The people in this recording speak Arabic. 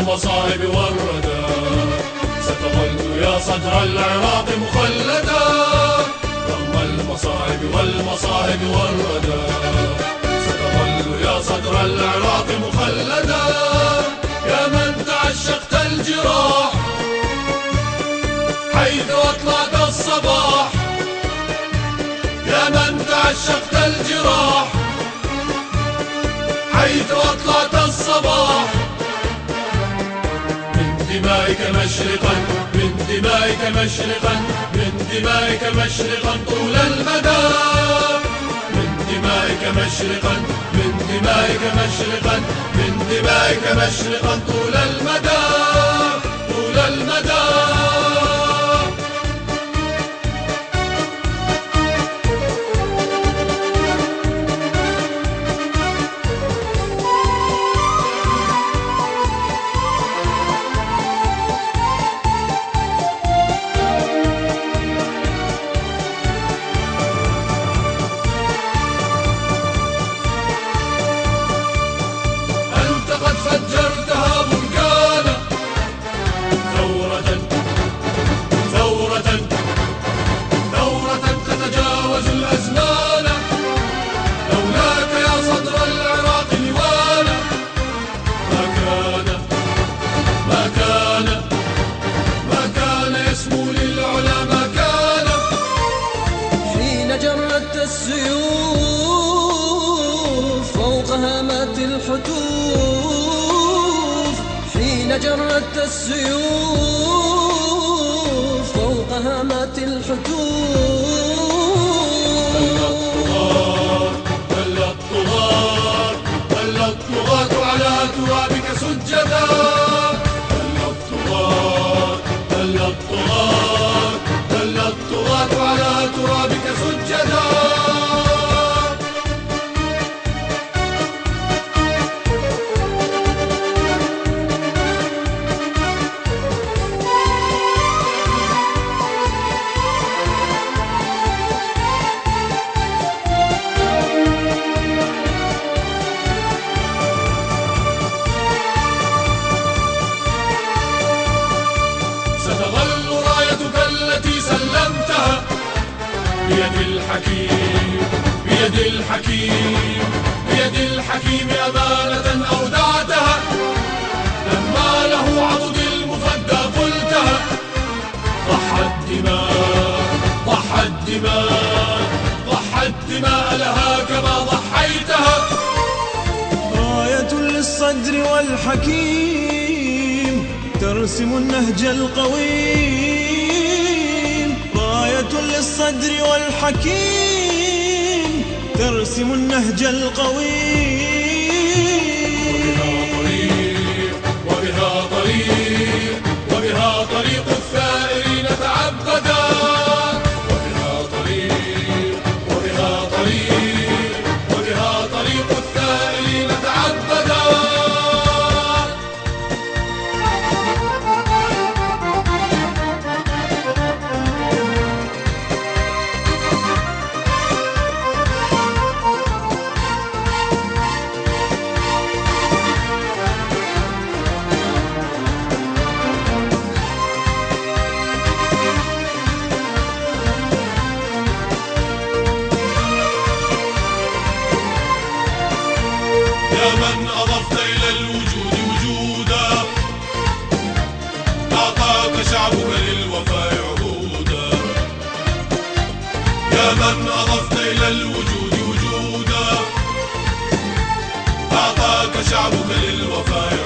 المصائب والردى، ستظل يا صدر العراق مخلدا. رغم المصائب والمصائب والردى، ستظل يا صدر العراق مخلدا. يا من تعشقت الجراح حيث أطلعت الصباح، يا من تعشقت الجراح حيث أطلعت الصباح. من دمائك مشرقا، من دمائك مشرقا، من دمائك مشرقا طول المدى. من دمائك مشرقا، من دمائك مشرقا، من دمائك مشرقا طول المدى، طول المدى. فجرتها بركانا، ثورة ثورة ثورة تتجاوز الأزمان. لولاك يا صدر العراق لوانا، ما كان ما كان ما كان يسمو للعلا، ما كان. حين جرت السيوف فوق هامات الحتوف، حين جرت السيوف فوق هامات الحتوف. ظل الطغاة ظل الطغاة على ترابك سجدا. ظل الطغاة ظل الطغاة ظل الطغاة على ترابك سجدا. ستظل رايتك التي سلمتها بيد الحكيم، بيد الحكيم، بيد الحكيم أمانة أودعتها. لما له عضد المفدى قلتها، ضحت دماء، ضحت دماء، ضحت دماء لها كما ضحيتها. راية للصدر والحكيم ترسم النهج القويم، راية للصدر والحكيم ترسم النهج القويم. وبها طريق، وبها طريق الثائرين تعبدا. وبها طريق، وبها طريق، وبها طريق الثائرين تعبدا. يا من أضفت إلى الوجود وجودا، أعطاك شعبك للوفاء عهودا. يا من أضفت إلى الوجود وجودا، أعطاك شعبك للوفاء